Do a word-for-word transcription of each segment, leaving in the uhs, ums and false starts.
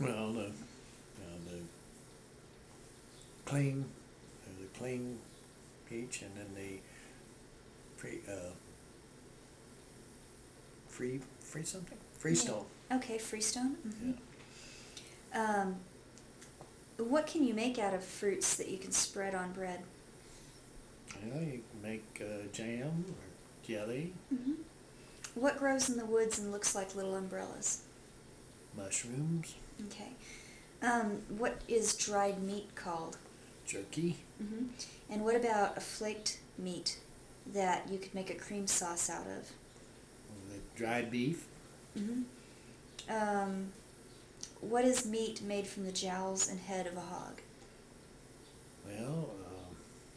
Well, the, uh, the cling, uh, the cling peach, and then the free, uh, free, free something? Freestone. Yeah. Okay, Freestone. Mm-hmm. Yeah. Um, what can you make out of fruits that you can spread on bread? Well, you can make uh, jam or jelly, Mm-hmm. What grows in the woods and looks like little umbrellas? mushrooms, Okay. Um, what is dried meat called? jerky, Mm-hmm. And what about a flaked meat that you could make a cream sauce out of? the dried beef, Mm-hmm. Um, what is meat made from the jowls and head of a hog? well, um,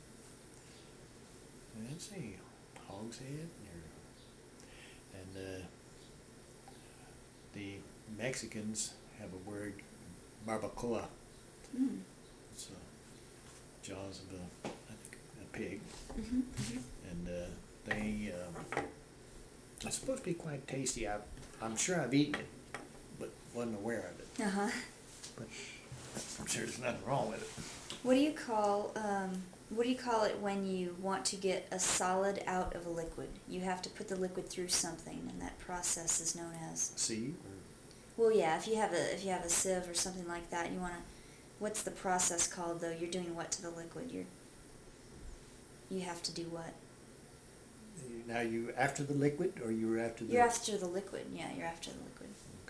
let's see, hog's head, or, and uh, the Mexicans have a word, barbacoa. Mm. It's uh, jaws of a, I think, a pig, Mm-hmm. Mm-hmm. and uh, they, um, it's supposed to be quite tasty. I, I'm sure I've eaten it, but wasn't aware of it. Uh-huh. But I'm sure there's nothing wrong with it. What do you call um, what do you call it when you want to get a solid out of a liquid? You have to put the liquid through something, and that process is known as. Sieve, Well, yeah. If you have a if you have a sieve or something like that, you want to. What's the process called though? You're doing what to the liquid? You're. You have to do what? or now you after the liquid, or you were after the? You're after the liquid. Yeah, you're after the liquid.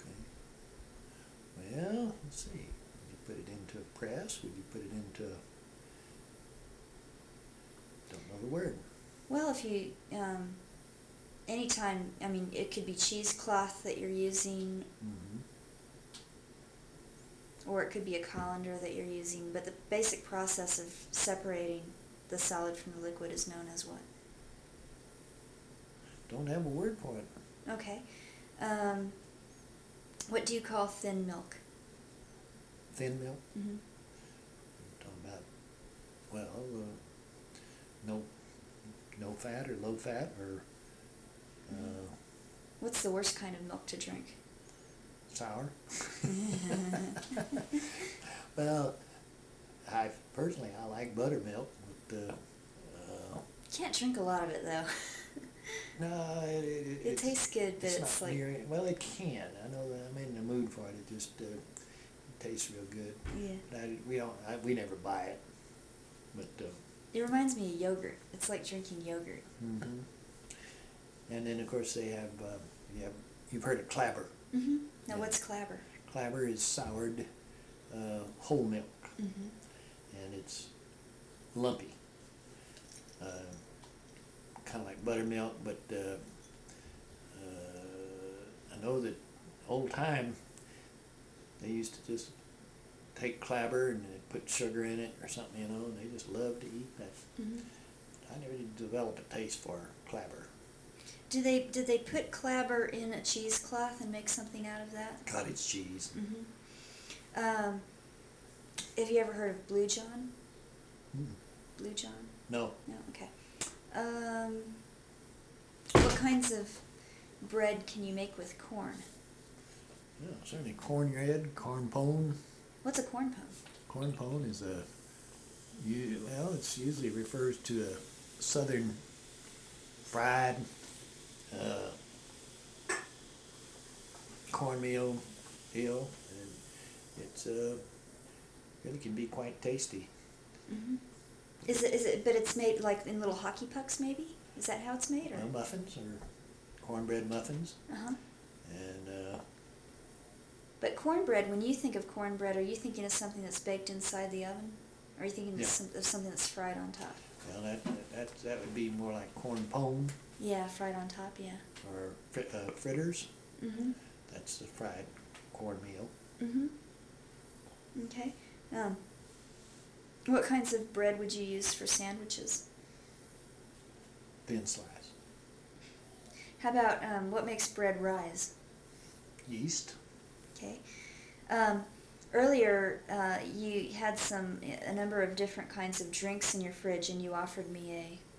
Okay. Well, let's see. Would you put it into a press? Would you put it into? Don't know the word. Well, if you um, anytime, I mean, it could be cheesecloth that you're using, Mm-hmm. or it could be a colander that you're using, but the basic process of separating the solid from the liquid is known as what? Don't have a word for it. Okay. Um, what do you call thin milk? Thin milk. Mm-hmm. Talking about, well, uh, no, no fat or low fat or uh, What's the worst kind of milk to drink? sour. Well, I personally I like buttermilk, but uh, uh, Can't drink a lot of it though. no, it, it, It it's, tastes good, but it's, it's, not like near, well, it can. I know that I'm in the mood for it. It just uh, it tastes real good. yeah. But I, we don't. I, we never buy it. But uh, It reminds me of yogurt. It's like drinking yogurt. mm-hmm. And then of course they have. Uh, you have you've heard of clabber. Mm-hmm. Now Yeah. what's clabber? Clabber is soured uh, whole milk, Mm-hmm. and it's lumpy. Uh, kind of like buttermilk, but uh, uh, I know that old time they used to just take clabber and they put sugar in it or something, you know, and they just loved to eat that. Mm-hmm. I never did develop a taste for clabber. Do they did they put clabber in a cheesecloth and make something out of that? Cottage cheese. Mm-hmm. Um, have you ever heard of Blue John? Mm. Blue John? No. No. Okay. Um, what kinds of bread can you make with corn? Yeah, certainly cornbread, corn pone. What's a corn pone? Corn pone is a, you, well, it's usually refers to a southern fried uh, cornmeal meal, and it's uh, really can be quite tasty. Mm-hmm. Is it is it? But it's made like in little hockey pucks, maybe? Is that how it's made, or? Well, muffins or cornbread muffins, Uh huh. and uh, But cornbread, when you think of cornbread, are you thinking of something that's baked inside the oven? Or are you thinking Yeah. of, some, of something that's fried on top? well, that that that would be more like corn pone Yeah, fried on top, yeah. or fri- uh, fritters. Mm-hmm. That's the fried cornmeal. Mm-hmm. Okay. Um, what kinds of bread would you use for sandwiches? Thin slice. How about um, what makes bread rise? Yeast. Okay. Um, earlier, uh, you had some a number of different kinds of drinks in your fridge, and you offered me